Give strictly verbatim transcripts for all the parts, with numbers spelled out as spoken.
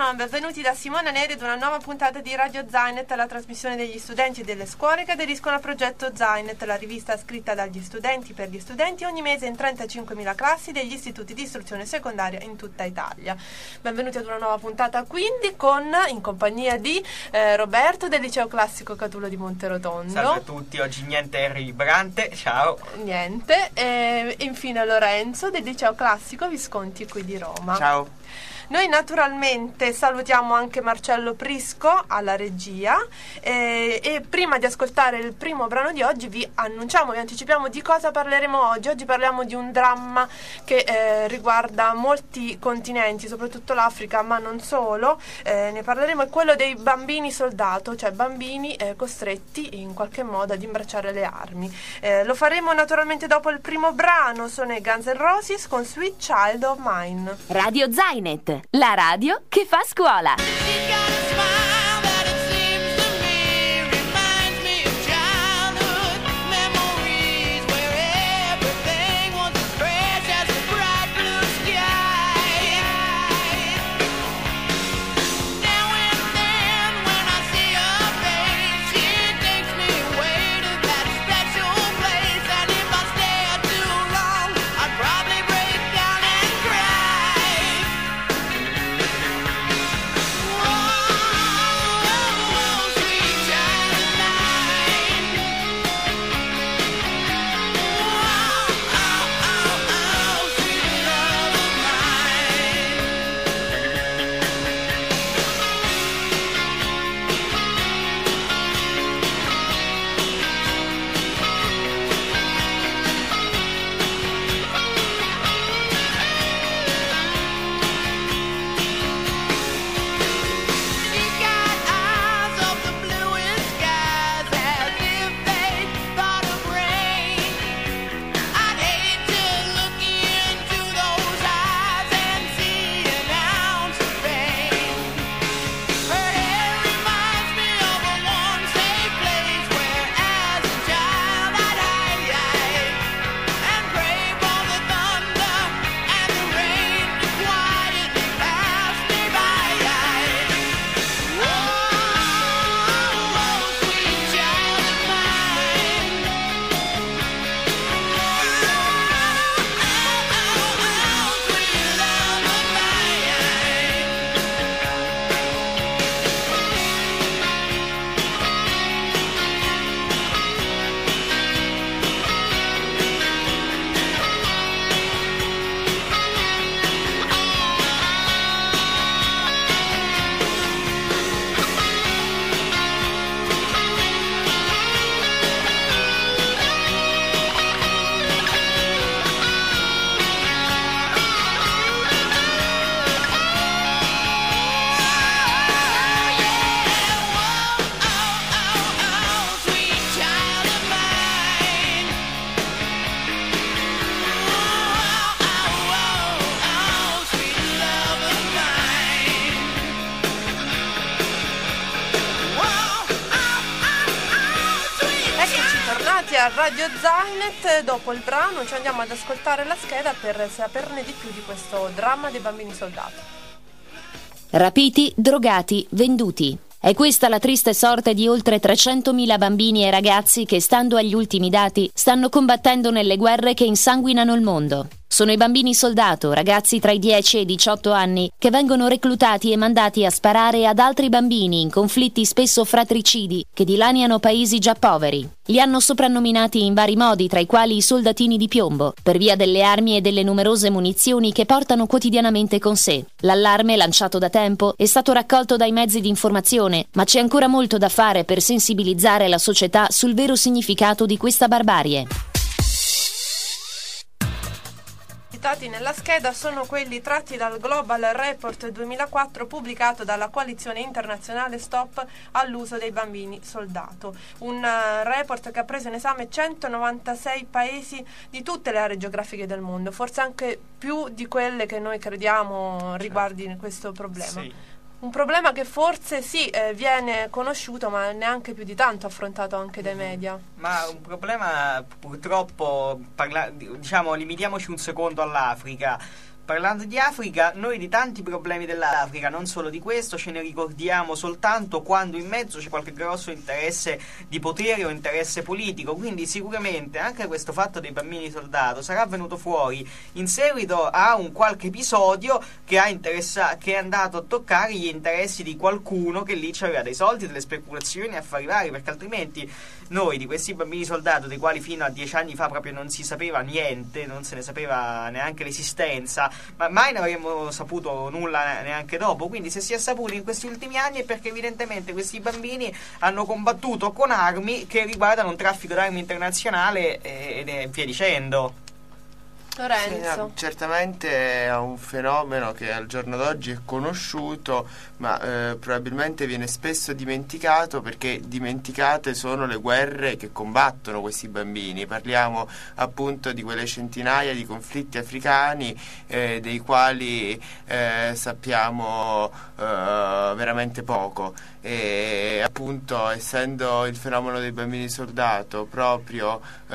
buongiorno, benvenuti da Simona Neri ad una nuova puntata di Radio Zainet, la trasmissione degli studenti e delle scuole che aderiscono al progetto Zainet, la rivista scritta dagli studenti per gli studenti ogni mese in trentacinquemila classi degli istituti di istruzione secondaria in tutta Italia. Benvenuti ad una nuova puntata quindi con, in compagnia di eh, Roberto del Liceo Classico Catullo di Monterotondo. Salve a tutti, oggi niente Henry Vibrante, ciao. Niente, e infine Lorenzo del Liceo Classico Visconti qui di Roma. Ciao. Noi naturalmente salutiamo anche Marcello Prisco alla regia eh, e prima di ascoltare il primo brano di oggi vi annunciamo, vi anticipiamo di cosa parleremo oggi. Oggi parliamo di un dramma che eh, riguarda molti continenti, soprattutto l'Africa, ma non solo. Eh, ne parleremo, è quello dei bambini soldato, cioè bambini eh, costretti in qualche modo ad imbracciare le armi. Eh, lo faremo naturalmente dopo il primo brano, sono i Guns N' Roses con Sweet Child of Mine. Radio Zainet, la radio che fa scuola. A Radio Zainet, dopo il brano ci andiamo ad ascoltare la scheda per saperne di più di questo dramma dei bambini soldato. Rapiti, drogati, venduti. È questa la triste sorte di oltre trecentomila bambini e ragazzi che, stando agli ultimi dati, stanno combattendo nelle guerre che insanguinano il mondo. Sono i bambini soldato, ragazzi tra i dieci e i diciotto anni, che vengono reclutati e mandati a sparare ad altri bambini in conflitti spesso fratricidi che dilaniano paesi già poveri. Li hanno soprannominati in vari modi, tra i quali i soldatini di piombo, per via delle armi e delle numerose munizioni che portano quotidianamente con sé. L'allarme, lanciato da tempo, è stato raccolto dai mezzi di informazione, ma c'è ancora molto da fare per sensibilizzare la società sul vero significato di questa barbarie. Citati nella scheda sono quelli tratti dal Global Report duemilaquattro pubblicato dalla coalizione internazionale Stop all'uso dei bambini soldato, un uh, report che ha preso in esame centonovantasei paesi di tutte le aree geografiche del mondo, forse anche più di quelle che noi crediamo riguardi questo problema. Sì. Un problema che forse sì eh, viene conosciuto, ma neanche più di tanto affrontato anche dai media. Ma un problema, purtroppo, parla- diciamo, limitiamoci un secondo all'Africa. Parlando di Africa, noi di tanti problemi dell'Africa, non solo di questo, ce ne ricordiamo soltanto quando in mezzo c'è qualche grosso interesse di potere o interesse politico. Quindi sicuramente anche questo fatto dei bambini soldato sarà venuto fuori in seguito a un qualche episodio che, ha interessa- che è andato a toccare gli interessi di qualcuno che lì aveva dei soldi, delle speculazioni affari vari, perché altrimenti noi di questi bambini soldato, dei quali fino a dieci anni fa proprio non si sapeva niente, non se ne sapeva neanche l'esistenza, ma mai ne avremmo saputo nulla neanche dopo. Quindi se si è saputo in questi ultimi anni è perché evidentemente questi bambini hanno combattuto con armi che riguardano un traffico d'armi internazionale e via dicendo. Lorenzo. Sì, certamente è un fenomeno che al giorno d'oggi è conosciuto, ma eh, probabilmente viene spesso dimenticato, perché dimenticate sono le guerre che combattono questi bambini. Parliamo appunto di quelle centinaia di conflitti africani eh, dei quali eh, sappiamo eh, veramente poco. E appunto, essendo il fenomeno dei bambini soldato proprio eh,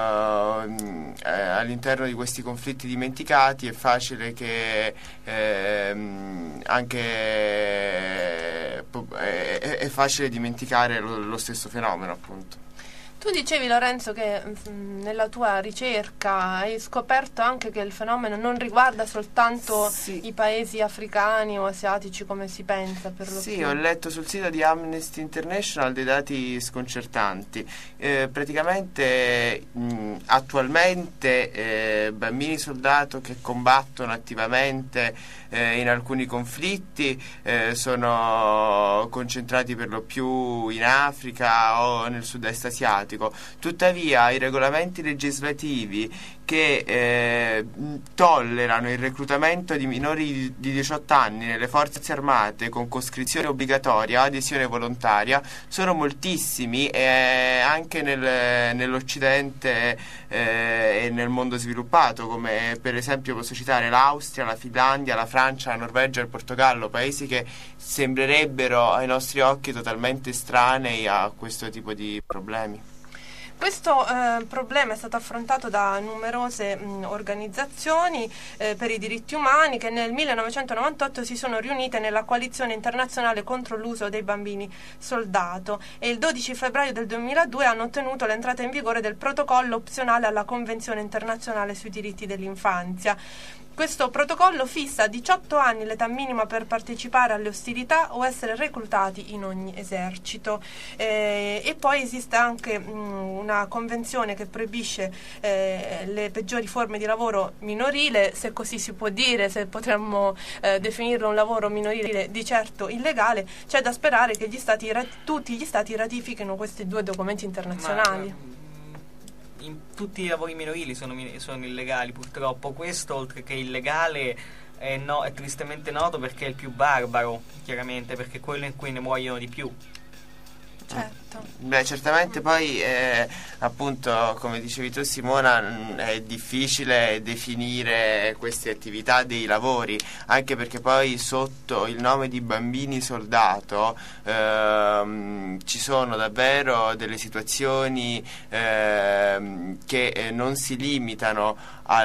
all'interno di questi conflitti dimenticati, è facile che eh, anche è, è facile dimenticare lo, lo stesso fenomeno, appunto. Tu dicevi, Lorenzo, che mh, nella tua ricerca hai scoperto anche che il fenomeno non riguarda soltanto sì. i paesi africani o asiatici come si pensa, per lo Sì, più. ho letto sul sito di Amnesty International dei dati sconcertanti. Eh, praticamente mh, attualmente eh, bambini soldato che combattono attivamente eh, in alcuni conflitti eh, sono concentrati per lo più in Africa o nel sud-est asiatico. Tuttavia i regolamenti legislativi che eh, tollerano il reclutamento di minori di diciotto anni nelle forze armate con coscrizione obbligatoria o adesione volontaria sono moltissimi, e anche nel, nell'Occidente eh, e nel mondo sviluppato, come per esempio posso citare l'Austria, la Finlandia, la Francia, la Norvegia, il Portogallo, paesi che sembrerebbero ai nostri occhi totalmente estranei a questo tipo di problemi. Questo eh, problema è stato affrontato da numerose mh, organizzazioni eh, per i diritti umani che nel millenovecentonovantotto si sono riunite nella coalizione internazionale contro l'uso dei bambini soldato, e il dodici febbraio del duemiladue hanno ottenuto l'entrata in vigore del protocollo opzionale alla Convenzione internazionale sui diritti dell'infanzia. Questo protocollo fissa a diciotto anni l'età minima per partecipare alle ostilità o essere reclutati in ogni esercito. Eh, e poi esiste anche mh, una convenzione che proibisce eh, le peggiori forme di lavoro minorile, se così si può dire, se potremmo eh, definirlo un lavoro minorile di certo illegale. C'è da sperare che gli stati, tutti gli stati ratifichino questi due documenti internazionali. Ma, in tutti i lavori minorili sono, sono illegali, purtroppo. Questo, oltre che illegale, è, no, è tristemente noto perché è il più barbaro, chiaramente, perché è quello in cui ne muoiono di più. Certo. Beh, certamente poi eh, appunto, come dicevi tu, Simona, è difficile definire queste attività dei lavori, anche perché poi sotto il nome di bambini soldato ehm, ci sono davvero delle situazioni ehm, che eh, non si limitano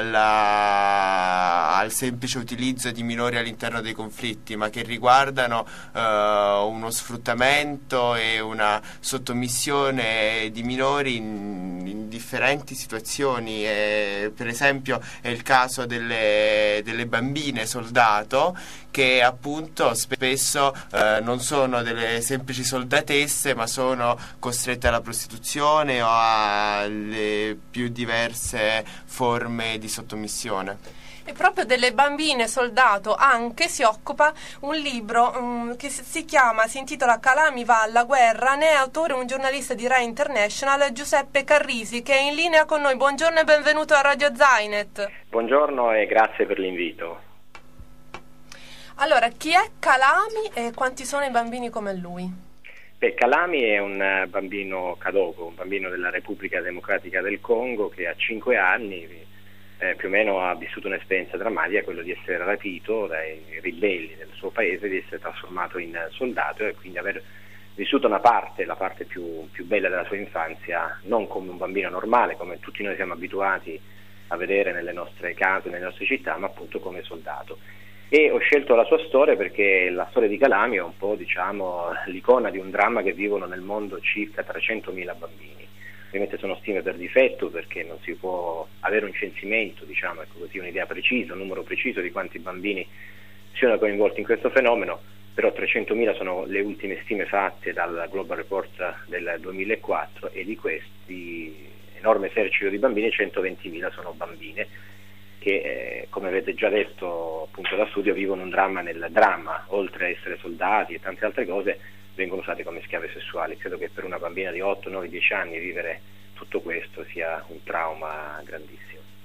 alla, al semplice utilizzo di minori all'interno dei conflitti, ma che riguardano eh, uno sfruttamento e una sottomissione di minori in, in differenti situazioni. E, per esempio è il caso delle, delle bambine soldato, che appunto spesso eh, non sono delle semplici soldatesse, ma sono costrette alla prostituzione o alle più diverse forme di sottomissione. E proprio delle bambine soldato anche si occupa un libro um, che si chiama, si intitola Calami va alla guerra, ne è autore un giornalista di Rai International, Giuseppe Carrisi, che è in linea con noi. Buongiorno e benvenuto a Radio Zainet. Buongiorno e grazie per l'invito. Allora, chi è Calami e quanti sono i bambini come lui? Beh, Calami è un bambino Kadogo, un bambino della Repubblica Democratica del Congo che a cinque anni eh, più o meno ha vissuto un'esperienza drammatica, quello di essere rapito dai ribelli del suo paese, di essere trasformato in soldato e quindi aver vissuto una parte, la parte più, più bella della sua infanzia, non come un bambino normale, come tutti noi siamo abituati a vedere nelle nostre case, nelle nostre città, ma appunto come soldato. E ho scelto la sua storia perché la storia di Calami è un po', diciamo, l'icona di un dramma che vivono nel mondo circa trecentomila bambini. Ovviamente sono stime per difetto perché non si può avere un censimento, diciamo, ecco così, un'idea precisa, un numero preciso di quanti bambini siano coinvolti in questo fenomeno, però trecentomila sono le ultime stime fatte dal Global Report del duemilaquattro e di questi enorme esercito di bambini centoventimila sono bambine che, eh, come avete già detto appunto da studio, vivono un dramma nel dramma, oltre a essere soldati e tante altre cose, vengono usate come schiave sessuali. Credo che per una bambina di otto, nove, dieci anni vivere tutto questo sia un trauma grandissimo.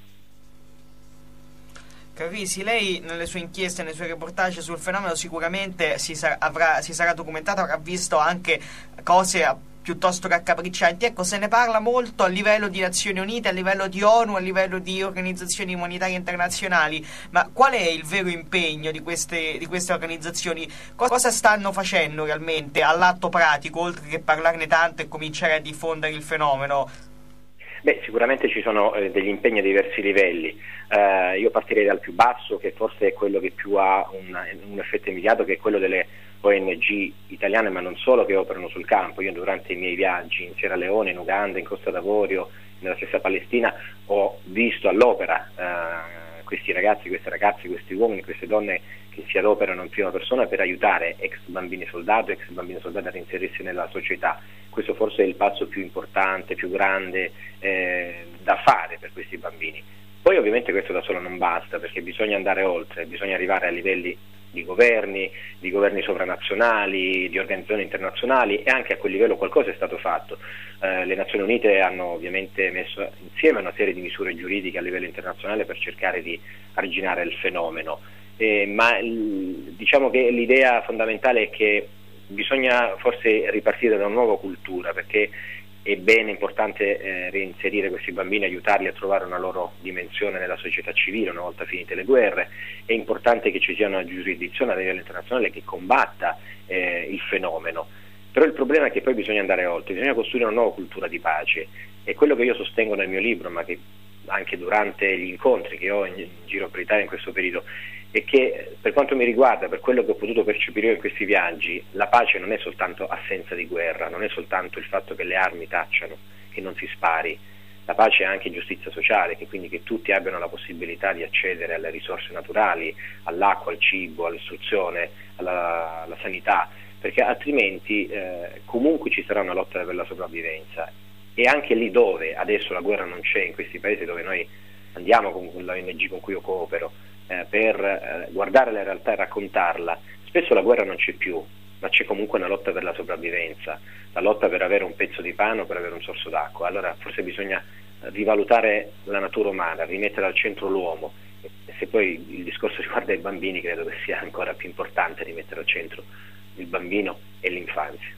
Carrisi, lei nelle sue inchieste, nei suoi reportage sul fenomeno sicuramente si, sa- avrà, si sarà documentato, avrà visto anche cose a- piuttosto raccapriccianti. Ecco, se ne parla molto a livello di Nazioni Unite, a livello di ONU, a livello di organizzazioni umanitarie internazionali, ma qual è il vero impegno di queste, di queste organizzazioni? Cosa stanno facendo realmente all'atto pratico, oltre che parlarne tanto e cominciare a diffondere il fenomeno? Beh, sicuramente ci sono eh, degli impegni a diversi livelli. Eh, io partirei dal più basso, che forse è quello che più ha un, un effetto immediato, che è quello delle O N G italiane, ma non solo, che operano sul campo. Io durante i miei viaggi in Sierra Leone, in Uganda, in Costa d'Avorio, nella stessa Palestina, ho visto all'opera eh, questi ragazzi, queste ragazze, questi uomini, queste donne che si adoperano in prima persona per aiutare ex bambini soldato, ex bambini soldati a reinserirsi nella società. Questo forse è il passo più importante, più grande eh, da fare per questi bambini. Poi ovviamente questo da solo non basta, perché bisogna andare oltre, bisogna arrivare a livelli di governi, di governi sovranazionali, di organizzazioni internazionali, e anche a quel livello qualcosa è stato fatto. Eh, le Nazioni Unite hanno ovviamente messo insieme una serie di misure giuridiche a livello internazionale per cercare di arginare il fenomeno, eh, ma il, diciamo che l'idea fondamentale è che bisogna forse ripartire da una nuova cultura, perché è bene, importante eh, reinserire questi bambini, aiutarli a trovare una loro dimensione nella società civile una volta finite le guerre. È importante che ci sia una giurisdizione a livello internazionale che combatta eh, il fenomeno, però il problema è che poi bisogna andare oltre, bisogna costruire una nuova cultura di pace. È quello che io sostengo nel mio libro, ma che anche durante gli incontri che ho in, in giro per l'Italia in questo periodo, è che per quanto mi riguarda, per quello che ho potuto percepire io in questi viaggi, la pace non è soltanto assenza di guerra, non è soltanto il fatto che le armi tacciano, che non si spari. La pace è anche giustizia sociale, che quindi che tutti abbiano la possibilità di accedere alle risorse naturali, all'acqua, al cibo, all'istruzione, alla, alla sanità, perché altrimenti eh, comunque ci sarà una lotta per la sopravvivenza. E anche lì dove adesso la guerra non c'è, in questi paesi dove noi andiamo con l'O N G con cui io coopero, eh, per eh, guardare la realtà e raccontarla, spesso la guerra non c'è più, ma c'è comunque una lotta per la sopravvivenza, la lotta per avere un pezzo di pane o per avere un sorso d'acqua. Allora forse bisogna rivalutare la natura umana, rimettere al centro l'uomo, e se poi il discorso riguarda i bambini, credo che sia ancora più importante rimettere al centro il bambino e l'infanzia.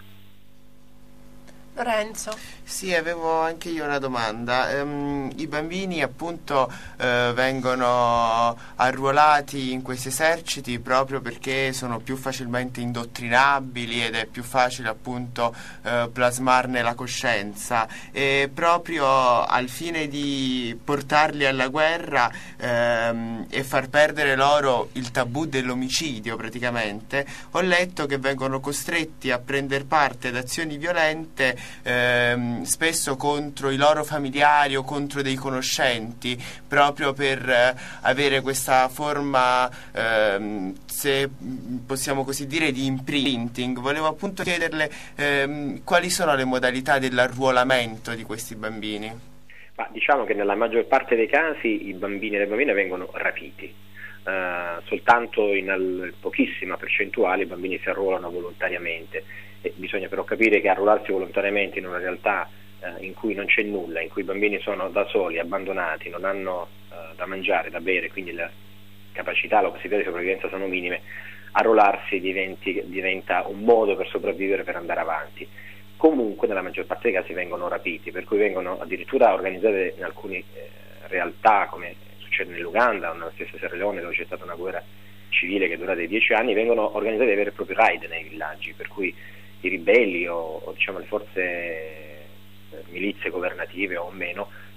Lorenzo. Sì, avevo anche io una domanda. Um, I bambini appunto uh, vengono arruolati in questi eserciti proprio perché sono più facilmente indottrinabili ed è più facile appunto uh, plasmarne la coscienza, e proprio al fine di portarli alla guerra um, e far perdere loro il tabù dell'omicidio praticamente, ho letto che vengono costretti a prendere parte ad azioni violente Ehm, spesso contro i loro familiari o contro dei conoscenti, proprio per eh, avere questa forma, ehm, se possiamo così dire, di imprinting. Volevo appunto chiederle ehm, quali sono le modalità dell'arruolamento di questi bambini. Ma diciamo che nella maggior parte dei casi i bambini e le bambine vengono rapiti. Uh, soltanto in al, pochissima percentuale i bambini si arruolano volontariamente. E bisogna però capire che arruolarsi volontariamente in una realtà uh, in cui non c'è nulla, in cui i bambini sono da soli, abbandonati, non hanno uh, da mangiare, da bere, quindi le capacità, le possibilità di sopravvivenza sono minime, arruolarsi diventi, diventa un modo per sopravvivere, per andare avanti. Comunque nella maggior parte dei casi vengono rapiti, per cui vengono addirittura organizzate in alcune eh, realtà, come succede nell'Uganda o nella stessa Sierra Leone, dove c'è stata una guerra civile che è durata dieci anni, vengono organizzati dei veri e propri raid nei villaggi, per cui i ribelli o, o diciamo le forze eh, milizie governative o meno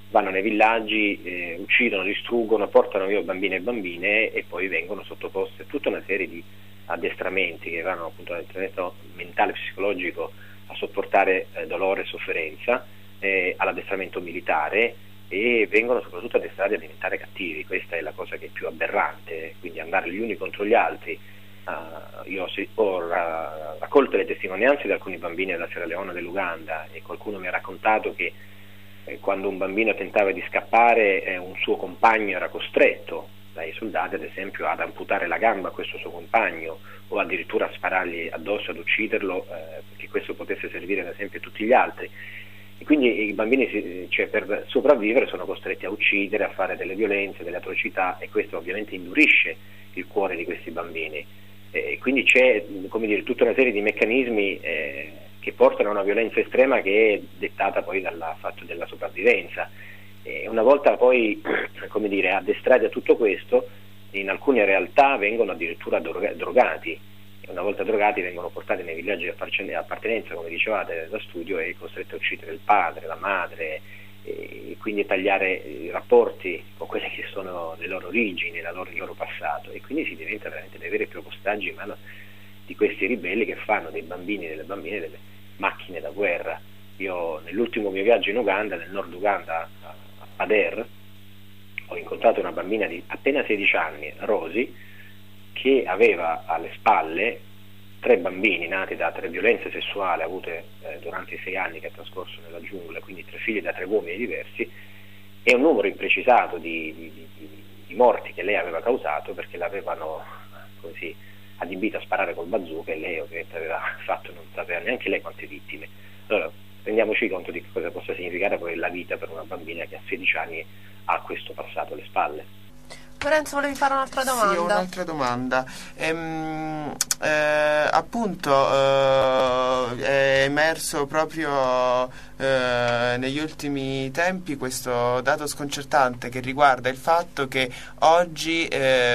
vanno nei villaggi, eh, uccidono, distruggono, portano via bambini e bambine e poi vengono sottoposte a tutta una serie di addestramenti che vanno appunto dall'allenamento mentale e psicologico a sopportare eh, dolore e sofferenza, eh, all'addestramento militare, e vengono soprattutto addestrati a diventare cattivi. Questa è la cosa che è più aberrante, quindi andare gli uni contro gli altri. Uh, io ho, ho ra- raccolto le testimonianze di alcuni bambini della Sierra Leone e dell'Uganda, e qualcuno mi ha raccontato che eh, quando un bambino tentava di scappare, eh, un suo compagno era costretto dai soldati ad esempio ad amputare la gamba a questo suo compagno, o addirittura a sparargli addosso, ad ucciderlo, eh, perché questo potesse servire ad esempio a tutti gli altri. E quindi i bambini si, cioè, per sopravvivere sono costretti a uccidere, a fare delle violenze, delle atrocità, e questo ovviamente indurisce il cuore di questi bambini. E quindi c'è, come dire, tutta una serie di meccanismi eh, che portano a una violenza estrema che è dettata poi dal fatto della sopravvivenza. E una volta poi, come dire, addestrati a tutto questo, in alcune realtà vengono addirittura droga- drogati. Una volta drogati vengono portati nei villaggi di appartenenza, come dicevate, da studio, e costretti a uccidere il padre, la madre, e quindi tagliare i rapporti con quelle che sono le loro origini, la loro, il loro passato, e quindi si diventa veramente dei veri e propri ostaggi in mano di questi ribelli che fanno dei bambini e delle bambine delle macchine da guerra. Io nell'ultimo mio viaggio in Uganda, nel nord Uganda, a Ader, ho incontrato una bambina di appena sedici anni, Rosy, che aveva alle spalle tre bambini nati da tre violenze sessuali avute eh, durante i sei anni che ha trascorso nella giungla, quindi tre figli da tre uomini diversi, e un numero imprecisato di, di, di, di morti che lei aveva causato, perché l'avevano così adibita a sparare col bazooka, e lei ovviamente aveva fatto, non sapeva neanche lei quante vittime. Allora rendiamoci conto di cosa possa significare poi la vita per una bambina che a sedici anni ha questo passato alle spalle. Lorenzo, volevi fare un'altra domanda? Sì, un'altra domanda. Ehm, eh, appunto eh, è emerso proprio eh, negli ultimi tempi questo dato sconcertante che riguarda il fatto che oggi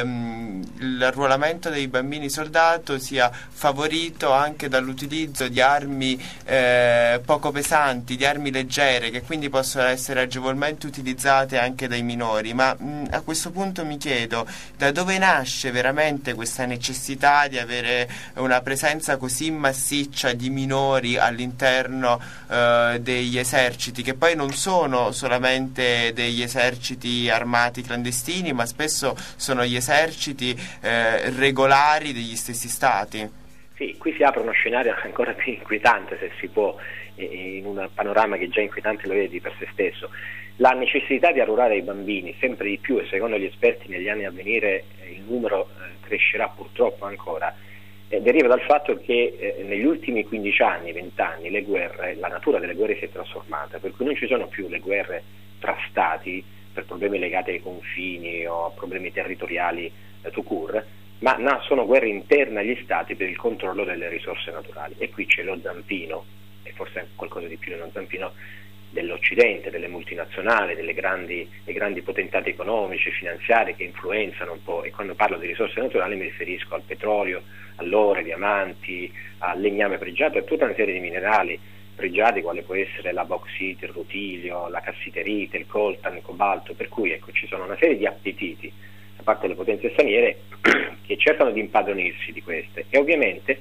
ehm, l'arruolamento dei bambini soldato sia favorito anche dall'utilizzo di armi eh, poco pesanti, di armi leggere, che quindi possono essere agevolmente utilizzate anche dai minori. Ma mh, a questo punto mi mi chiedo da dove nasce veramente questa necessità di avere una presenza così massiccia di minori all'interno eh, degli eserciti, che poi non sono solamente degli eserciti armati clandestini, ma spesso sono gli eserciti eh, regolari degli stessi stati. Sì, qui si apre uno scenario ancora più inquietante, se si può, in un panorama che già inquietante lo è di per sé stesso. La necessità di arruolare i bambini sempre di più, e secondo gli esperti negli anni a venire eh, il numero eh, crescerà purtroppo ancora, eh, deriva dal fatto che eh, negli ultimi quindici anni, venti anni, le guerre, la natura delle guerre si è trasformata, per cui non ci sono più le guerre tra stati per problemi legati ai confini o a problemi territoriali eh, tout court, ma no, sono guerre interne agli stati per il controllo delle risorse naturali. E qui c'è lo zampino, e forse anche qualcosa di più dello zampino, dell'Occidente, delle multinazionali, delle grandi, dei grandi potentati economici e finanziari che influenzano un po', e quando parlo di risorse naturali mi riferisco al petrolio, all'oro, ai diamanti, al legname pregiato e a tutta una serie di minerali pregiati quale può essere la bauxite, il rutilio, la cassiterite, il coltan, il cobalto, per cui ecco, ci sono una serie di appetiti da parte delle potenze straniere che cercano di impadronirsi di queste, e ovviamente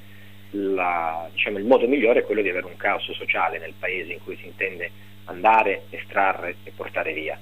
la, diciamo, il modo migliore è quello di avere un caos sociale nel paese in cui si intende andare, estrarre e portare via.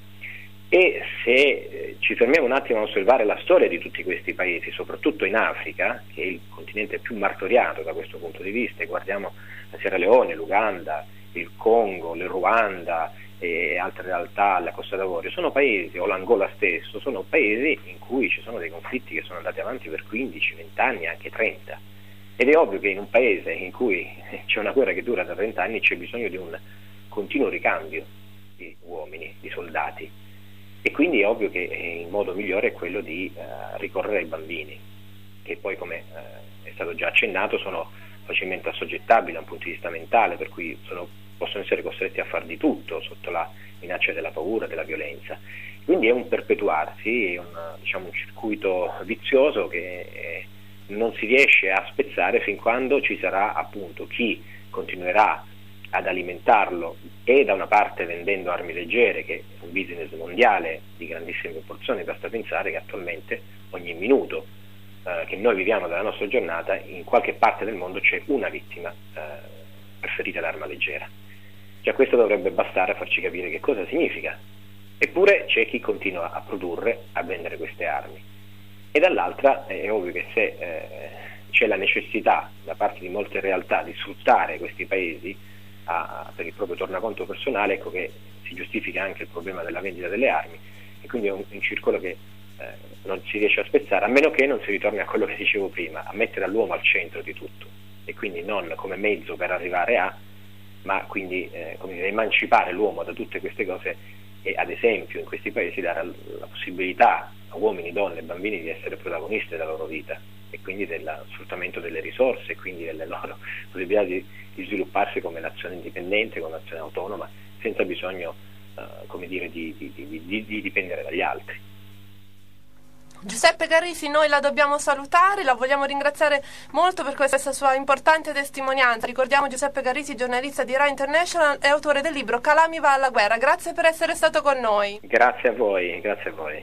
E se eh, ci fermiamo un attimo a osservare la storia di tutti questi paesi, soprattutto in Africa, che è il continente più martoriato da questo punto di vista, e guardiamo la Sierra Leone, l'Uganda, il Congo, il Ruanda e altre realtà, la Costa d'Avorio, sono paesi, o l'Angola stesso, sono paesi in cui ci sono dei conflitti che sono andati avanti per quindici, venti anni, anche trenta. Ed è ovvio che in un paese in cui c'è una guerra che dura da trenta anni c'è bisogno di un continuo ricambio di uomini, di soldati, e quindi è ovvio che il modo migliore è quello di eh, ricorrere ai bambini, che poi, come eh, è stato già accennato, sono facilmente assoggettabili da un punto di vista mentale, per cui sono, possono essere costretti a far di tutto sotto la minaccia della paura, della violenza. Quindi è un perpetuarsi, è un, diciamo, un circuito vizioso che eh, non si riesce a spezzare fin quando ci sarà appunto chi continuerà ad alimentarlo e da una parte vendendo armi leggere, che è un business mondiale di grandissime proporzioni. Basta pensare che attualmente ogni minuto eh, che noi viviamo della nostra giornata, in qualche parte del mondo c'è una vittima eh, per ferita d'arma leggera. Già questo dovrebbe bastare a farci capire che cosa significa. Eppure c'è chi continua a produrre, a vendere queste armi. E dall'altra è ovvio che se eh, c'è la necessità da parte di molte realtà di sfruttare questi paesi a, per il proprio tornaconto personale, ecco che si giustifica anche il problema della vendita delle armi, e quindi è un, un circolo che eh, non si riesce a spezzare, a meno che non si ritorni a quello che dicevo prima, a mettere l'uomo al centro di tutto, e quindi non come mezzo per arrivare a, ma quindi eh, come dire, emancipare l'uomo da tutte queste cose, e ad esempio in questi paesi dare la possibilità a uomini, donne e bambini di essere protagonisti della loro vita, e quindi del sfruttamento delle risorse, e quindi delle loro possibilità di, di svilupparsi come nazione indipendente, come nazione autonoma, senza bisogno uh, come dire, di, di, di, di, di dipendere dagli altri. Giuseppe Carrisi, noi la dobbiamo salutare, la vogliamo ringraziare molto per questa sua importante testimonianza. Ricordiamo Giuseppe Carrisi, giornalista di Rai International e autore del libro Calami va alla guerra. Grazie per essere stato con noi. Grazie a voi, grazie a voi.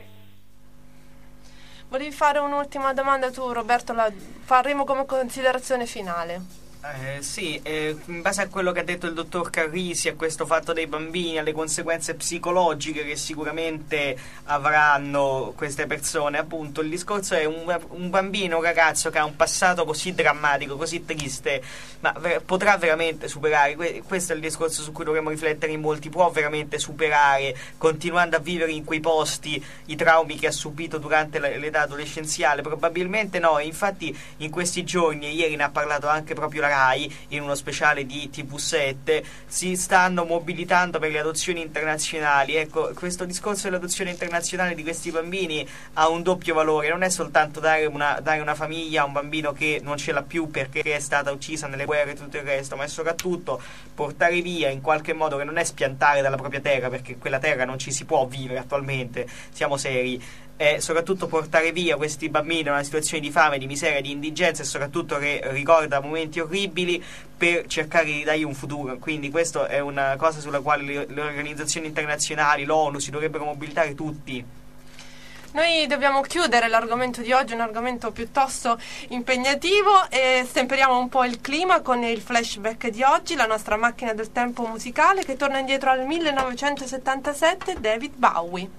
Volevi fare un'ultima domanda tu, Roberto, la faremo come considerazione finale. Eh, sì, eh, in base a quello che ha detto il dottor Carrisi, a questo fatto dei bambini, alle conseguenze psicologiche che sicuramente avranno queste persone, appunto il discorso è un, un bambino, un ragazzo che ha un passato così drammatico, così triste, ma ver- potrà veramente superare, que- questo è il discorso su cui dovremmo riflettere in molti, può veramente superare, continuando a vivere in quei posti, i traumi che ha subito durante la- l'età adolescenziale? Probabilmente no, e infatti in questi giorni, e ieri ne ha parlato anche proprio la Rai in uno speciale di T V sette, si stanno mobilitando per le adozioni internazionali. Ecco, questo discorso dell'adozione internazionale di questi bambini ha un doppio valore, non è soltanto dare una, dare una famiglia a un bambino che non ce l'ha più perché è stata uccisa nelle guerre e tutto il resto, ma è soprattutto portare via in qualche modo, che non è spiantare dalla propria terra, perché quella terra non ci si può vivere attualmente, siamo seri, e soprattutto portare via questi bambini da una situazione di fame, di miseria, di indigenza, e soprattutto che ricorda momenti orribili, per cercare di dargli un futuro. Quindi questa è una cosa sulla quale le, le organizzazioni internazionali, l'ONU, si dovrebbero mobilitare tutti. Noi dobbiamo chiudere l'argomento di oggi, un argomento piuttosto impegnativo, e stemperiamo un po' il clima con il flashback di oggi, la nostra macchina del tempo musicale che torna indietro al millenovecentosettantasette, David Bowie.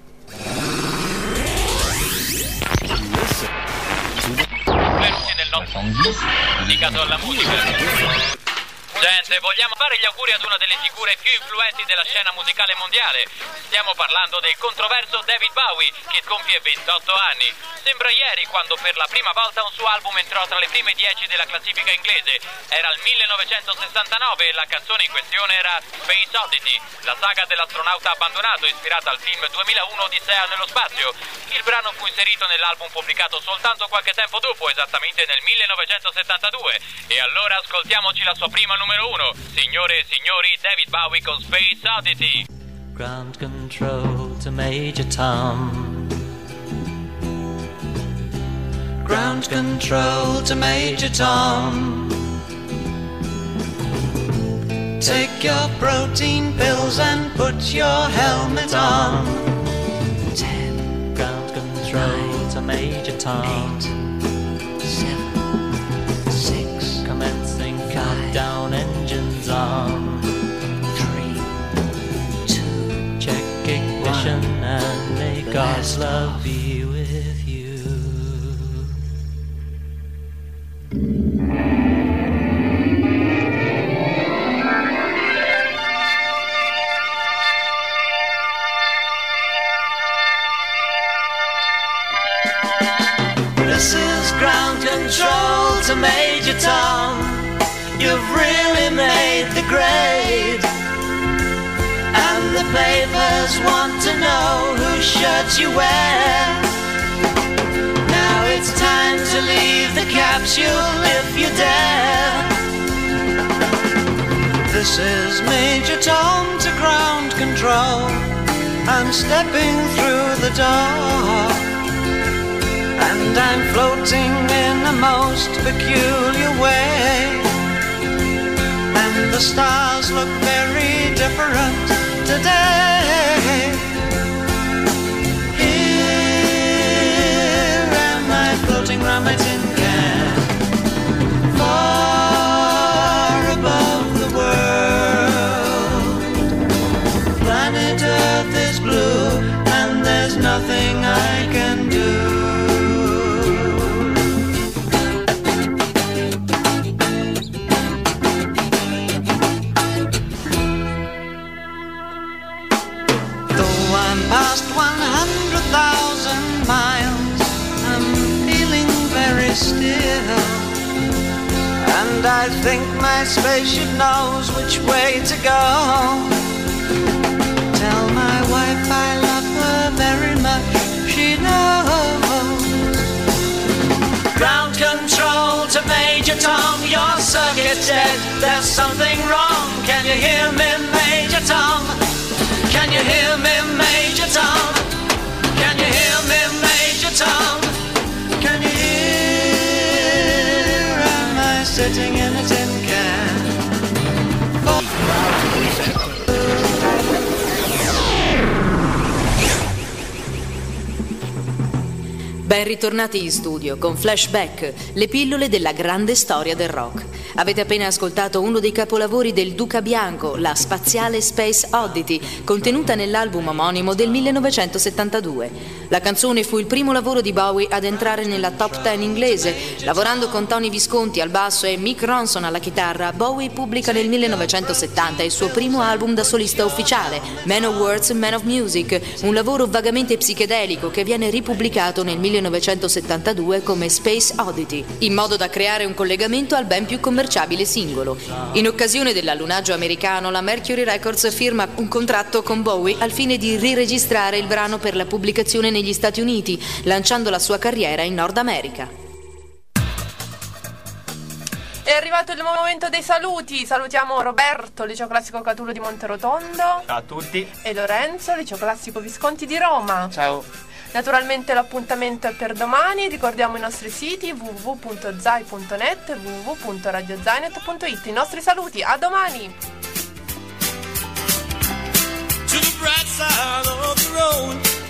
Benvenuti nel nostro dedicato alla musica. Gente, vogliamo fare gli auguri ad una delle figure più influenti della scena musicale mondiale. Stiamo parlando del controverso David Bowie, che compie ventotto anni. Sembra ieri quando per la prima volta un suo album entrò tra le prime dieci della classifica inglese. Era il millenovecentosessantanove e la canzone in questione era Space Oddity, la saga dell'astronauta abbandonato ispirata al film duemilauno Odissea nello spazio. Il brano fu inserito nell'album pubblicato soltanto qualche tempo dopo, esattamente nel millenovecentosettantadue. E allora ascoltiamoci la sua prima numero uno. Signore e signori, David Bowie con Space Oddity. Ground control to Major Tom. Ground control to Major Tom. Take your protein pills and put your helmet on. Ten. Ground control nine, to Major Tom. Eight, seven, six. Commencing countdown, engines on. Three, two. Check ignition one, and may God's love be with you. This is ground control to Major Tom. You've really made the grade, and the papers want to know whose shirt you wear. Now it's time to leave the capsule if you dare. This is Major Tom to ground control. I'm stepping through the door, and I'm floating in a most peculiar way. and the stars look very different today. Here am I floating round my tin can, far above the world. Planet Earth is blue and there's nothing I can do. Past one hundred thousand miles, I'm feeling very still, and I think my spaceship knows which way to go. Tell my wife I love her very much, she knows. Ground control to Major Tom, your circuit's dead, there's something wrong. Can you hear me, Major Tom? Can you hear me, Major Tom? Can you hear me, Major Tom? Can you hear? Am I sitting in a tin can? Oh. Ben ritornati in studio con Flashback, le pillole della grande storia del rock. Avete appena ascoltato uno dei capolavori del Duca Bianco, la spaziale Space Oddity, contenuta nell'album omonimo del millenovecentosettantadue. La canzone fu il primo lavoro di Bowie ad entrare nella top ten inglese. Lavorando con Tony Visconti al basso e Mick Ronson alla chitarra, Bowie pubblica nel millenovecentosettanta il suo primo album da solista ufficiale, Man of Words, Man of Music, un lavoro vagamente psichedelico che viene ripubblicato nel millenovecentosettantadue come Space Oddity, in modo da creare un collegamento al ben più commerciabile singolo. In occasione dell'allunaggio americano, la Mercury Records firma un contratto con Bowie al fine di riregistrare il brano per la pubblicazione negli Stati Uniti, lanciando la sua carriera in Nord America. È arrivato il momento dei saluti. Salutiamo Roberto, Liceo Classico Catulo di Monterotondo. Ciao a tutti. E Lorenzo, Liceo Classico Visconti di Roma. Ciao. Naturalmente l'appuntamento è per domani. Ricordiamo i nostri siti w w w punto zai punto net e w w w punto radio zainet punto it. I nostri saluti, a domani. To the bright side of the road.